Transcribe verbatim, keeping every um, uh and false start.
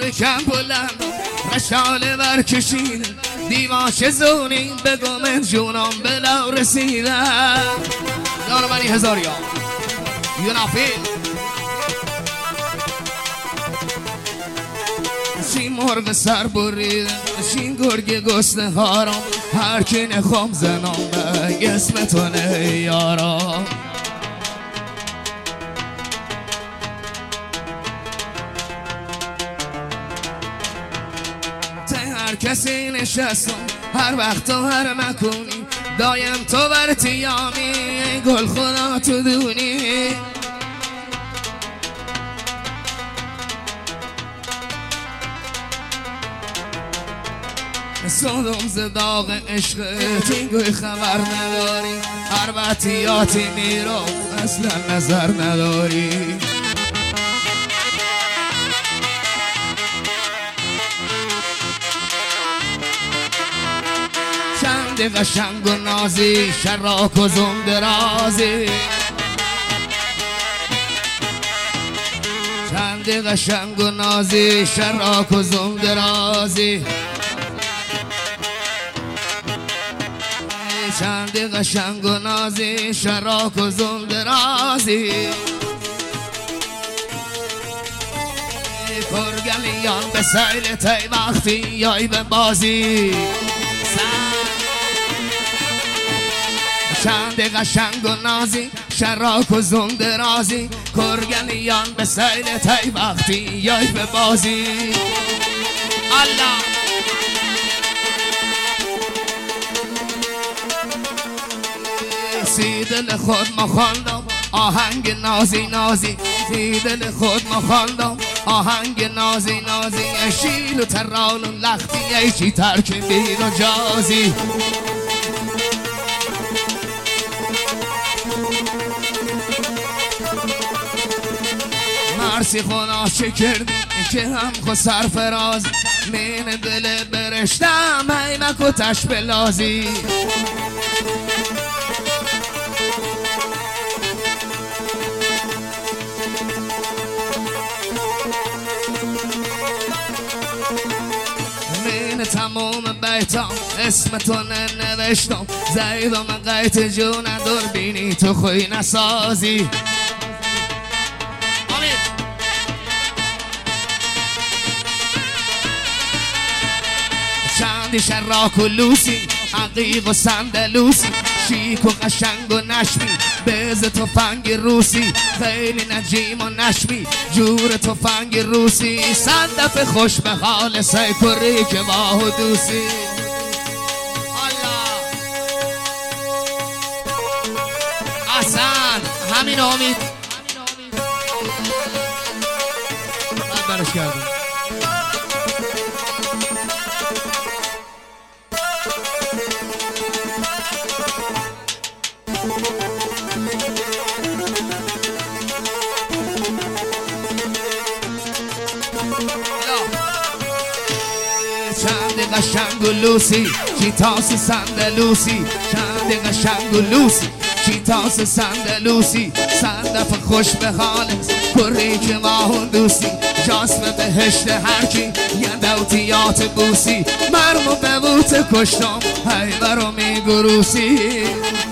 شکم بلند رشاله برکشیده دیواش زونی بگم جونم بلا رسیدم دارمانی هزار یا یونافیل شین مرغ سر بریده شین گرگ گسته هارم هر کی نخوام زنم به اسم تو نه یارم هر کسی نشستم هر وقت و هر مکونی دایم تو بر تیامی گل خدا تو دونی صدم زداغ عشقت این گوی خبر نداری هر بطیاتی میرم اصلا نظر نداری چند قشنگ و نازی شراک و زم درازی چند قشنگ و نازی شراک و زم درازی چند قشنگ و نازی شراک و زم درازی کرگلیان به سیل تی وقتی یای به بازی چند قشنگ و نازی شراک و زم درازی کرگلیان به سیل تی وقتی یای به بازی الله سی دل خود ما خواندم آهنگ نازی نازی سی دل خود ما خواندم آهنگ نازی نازی شیل و تران و لختی ایچی ترک بین و جازی مرسی خدا شکردی که هم خود سرفراز مین دل برشتم حیمک و تش بلازی مین تمام بیتام اسم تو ننوشتم زیدم قیت جون دور بینی تو خوی نسازی چندی شراک و لوسی عقیق و صندلوسی شیک و قشنگ و نشمی بز تفنگ روسی خیلی نجیم و نشمی جور تفنگ روسی صندف خوش به حال سیکوری که با و دوسی الله احسن همین امید من برش کردم چند قشنگ و لوسی چی تاس صندلوسی چند قشنگ و لوسی چی تاس صندلوسی صندف خوش به حالت کری که ماه دوسی جاسم بهشت هرکی یه دوتیات بوسی مرمو به بوت کشتم هی برو میگروسی